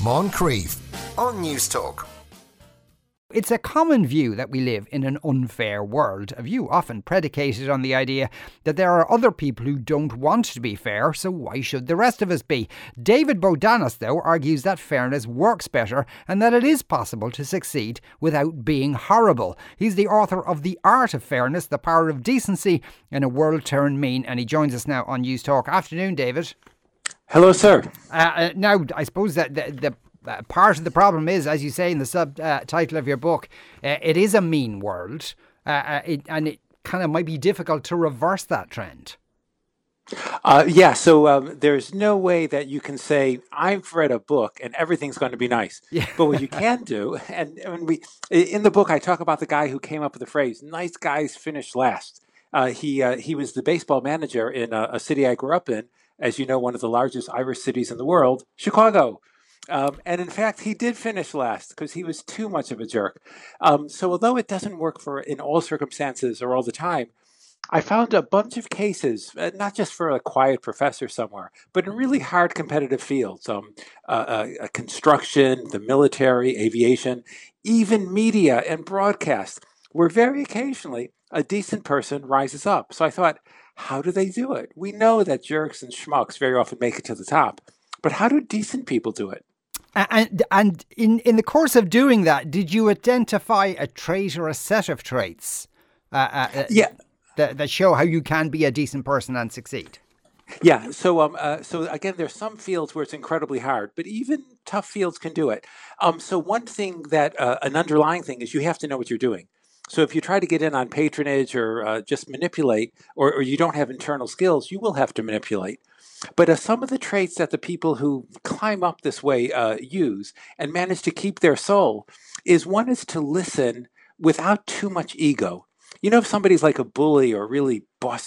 Moncrief on News Talk. It's a common view that we live in an unfair world, a view often predicated on the idea that there are other people who don't want to be fair, so why should the rest of us be? David Bodanis, though, argues that fairness works better and that it is possible to succeed without being horrible. He's the author of The Art of Fairness, The Power of Decency in a World Turned Mean, and he joins us now on News Talk. Afternoon, David. Hello, sir. Now, I suppose that the part of the problem is, as you say in the subtitle of your book, it is a mean world, and it kind of might be difficult to reverse that trend. So there's no way that you can say, I've read a book and everything's going to be nice. Yeah. But what you can do, and in the book, I talk about the guy who came up with the phrase, nice guys finish last. He was the baseball manager in a city I grew up in, as you know, one of the largest Irish cities in the world, Chicago. And in fact, he did finish last because he was too much of a jerk. So although it doesn't work in all circumstances or all the time, I found a bunch of cases, not just for a quiet professor somewhere, but in really hard competitive fields, construction, the military, aviation, even media and broadcast, where very occasionally a decent person rises up. So I thought, how do they do it? We know that jerks and schmucks very often make it to the top, but how do decent people do it? And in the course of doing that, did you identify a trait or a set of traits that show how you can be a decent person and succeed? Yeah. So again, there's some fields where it's incredibly hard, but even tough fields can do it. So one thing that an underlying thing is you have to know what you're doing. So if you try to get in on patronage or just manipulate, or you don't have internal skills, you will have to manipulate. But some of the traits that the people who climb up this way use and manage to keep their soul is to listen without too much ego. You know, if somebody's like a bully or really boss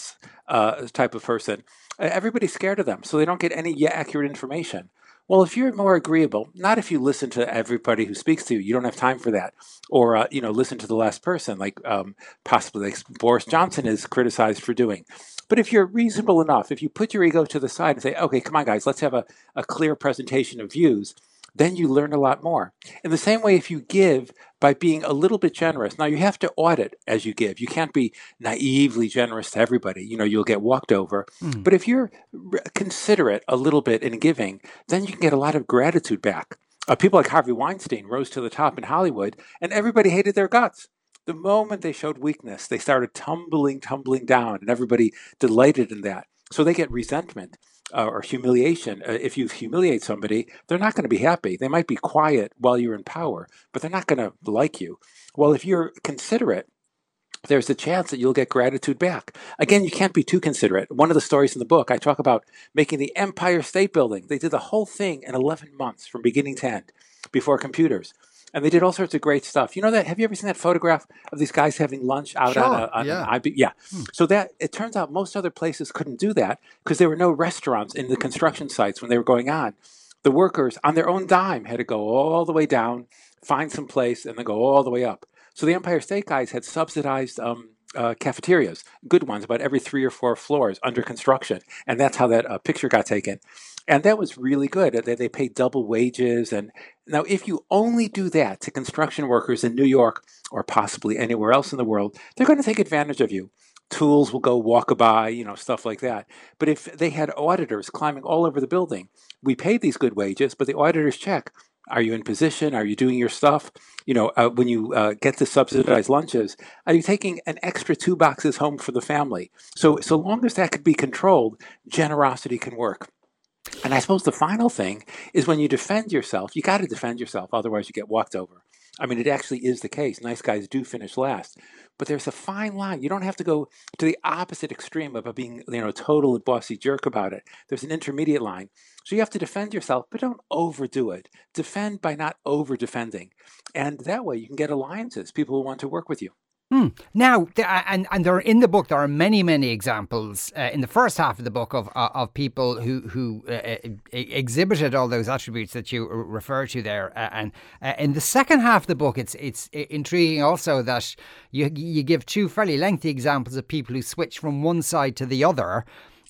type of person, everybody's scared of them, so they don't get any accurate information. Well, if you're more agreeable, not if you listen to everybody who speaks to you, you don't have time for that, or listen to the last person, like possibly like Boris Johnson is criticized for doing. But if you're reasonable enough, if you put your ego to the side and say, okay, come on, guys, let's have a clear presentation of views, then you learn a lot more. In the same way, if you give by being a little bit generous, now you have to audit as you give. You can't be naively generous to everybody. You'll get walked over. But if you're considerate a little bit in giving, then you can get a lot of gratitude back. People like Harvey Weinstein rose to the top in Hollywood, and everybody hated their guts. The moment they showed weakness, they started tumbling down, and everybody delighted in that. So they get resentment or humiliation. If you humiliate somebody, they're not going to be happy. They might be quiet while you're in power, but they're not going to like you. Well, if you're considerate, there's a chance that you'll get gratitude back. Again, you can't be too considerate. One of the stories in the book, I talk about making the Empire State Building. They did the whole thing in 11 months from beginning to end before computers. And they did all sorts of great stuff. You know that? Have you ever seen that photograph of these guys having lunch out on an IB? Yeah. So that it turns out most other places couldn't do that because there were no restaurants in the construction sites when they were going on. The workers on their own dime had to go all the way down, find some place, and then go all the way up. So the Empire State guys had subsidized cafeterias, good ones, about every 3 or 4 floors under construction. And that's how that picture got taken. And that was really good. They paid double wages. And now if you only do that to construction workers in New York or possibly anywhere else in the world, they're going to take advantage of you. Tools will go walkabout, stuff like that. But if they had auditors climbing all over the building, we paid these good wages, but the auditors check. Are you in position? Are you doing your stuff? When you get the subsidized lunches, are you taking an extra 2 boxes home for the family? So long as that could be controlled, generosity can work. And I suppose the final thing is when you defend yourself, you got to defend yourself, otherwise you get walked over. I mean, it actually is the case. Nice guys do finish last. But there's a fine line. You don't have to go to the opposite extreme of being, a total bossy jerk about it. There's an intermediate line. So you have to defend yourself, but don't overdo it. Defend by not over-defending. And that way you can get alliances, people who want to work with you. Now, and there in the book, there are many, many examples in the first half of the book of people who exhibited all those attributes that you refer to there. And in the second half of the book, it's intriguing also that you give 2 fairly lengthy examples of people who switch from one side to the other.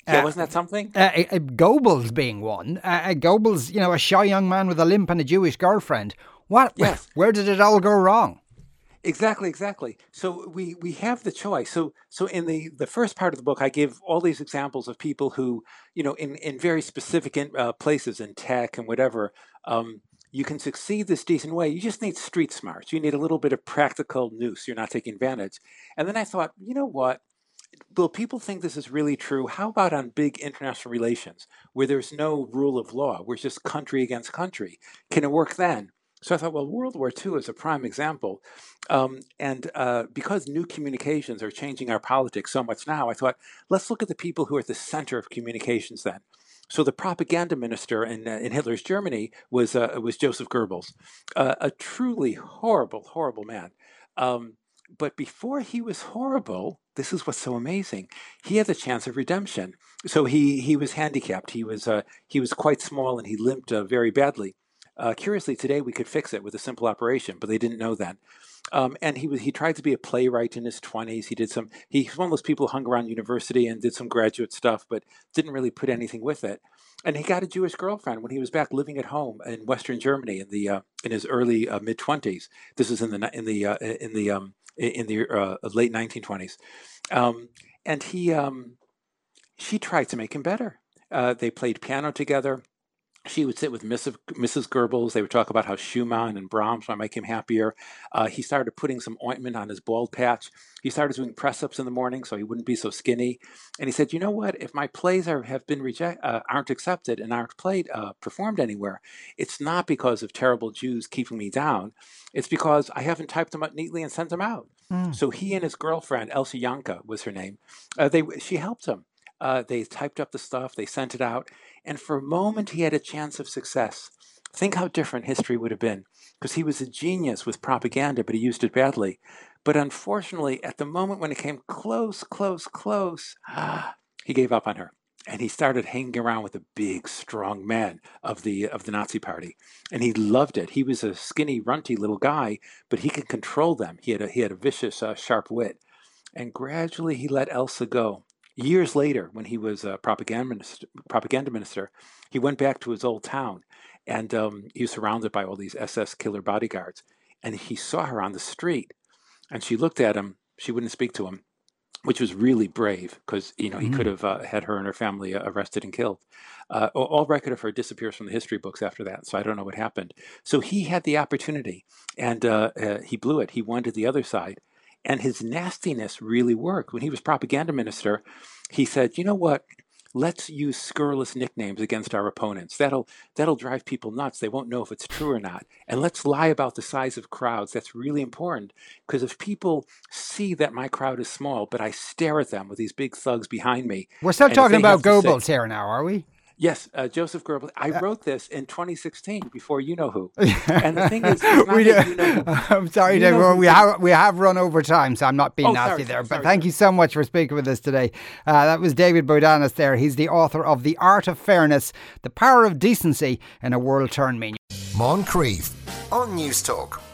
Yeah, wasn't that something? Goebbels being one. Goebbels, a shy young man with a limp and a Jewish girlfriend. What? Yes. Where did it all go wrong? Exactly. So we have the choice. So in the first part of the book, I give all these examples of people who, in very specific places in tech and whatever, you can succeed this decent way. You just need street smarts. You need a little bit of practical nous. You're not taking advantage. And then I thought, you know what? Will people think this is really true? How about on big international relations where there's no rule of law, where it's just country against country? Can it work then? So I thought, well, World War II is a prime example. And because new communications are changing our politics so much now, I thought, let's look at the people who are at the center of communications then. So the propaganda minister in Hitler's Germany was Joseph Goebbels, a truly horrible man. But before he was horrible, this is what's so amazing. He had the chance of redemption. So he was handicapped. He was quite small and he limped very badly. Curiously, today we could fix it with a simple operation, but they didn't know then. And he tried to be a playwright in his 20s. He's one of those people who hung around university and did some graduate stuff, but didn't really put anything with it. And he got a Jewish girlfriend when he was back living at home in Western Germany in his early mid 20s. This is in the late 1920s, and she tried to make him better. They played piano together. She would sit with Mrs. Goebbels. They would talk about how Schumann and Brahms might make him happier. He started putting some ointment on his bald patch. He started doing press-ups in the morning so he wouldn't be so skinny. And he said, you know what? If my plays aren't accepted and aren't performed anywhere, it's not because of terrible Jews keeping me down. It's because I haven't typed them up neatly and sent them out. So he and his girlfriend, Elsie Janka was her name, she helped him. They typed up the stuff, they sent it out, and for a moment he had a chance of success. Think how different history would have been, because he was a genius with propaganda, but he used it badly. But unfortunately, at the moment when it came close, he gave up on her. And he started hanging around with the big, strong man of the Nazi Party, and he loved it. He was a skinny, runty little guy, but he could control them. He had a vicious, sharp wit, and gradually he let Elsa go. Years later, when he was a propaganda minister, he went back to his old town, and he was surrounded by all these SS killer bodyguards. And he saw her on the street, and she looked at him. She wouldn't speak to him, which was really brave, because he could have had her and her family arrested and killed. All record of her disappears from the history books after that, so I don't know what happened. So he had the opportunity, and he blew it. He went to the other side. And his nastiness really worked. When he was propaganda minister, he said, you know what? Let's use scurrilous nicknames against our opponents. That'll drive people nuts. They won't know if it's true or not. And let's lie about the size of crowds. That's really important, because if people see that my crowd is small, but I stare at them with these big thugs behind me. We're still talking about Goebbels here now, are we? Yes, Joseph Goebbels. I wrote this in 2016 before You Know Who. And the thing is, it's not that You Know Who. I'm sorry, Dave. We have run over time, so I'm not being nasty there. But thank you so much for speaking with us today. That was David Bodanis there. He's the author of The Art of Fairness, The Power of Decency in a World Turned Mean. Moncrief on News Talk.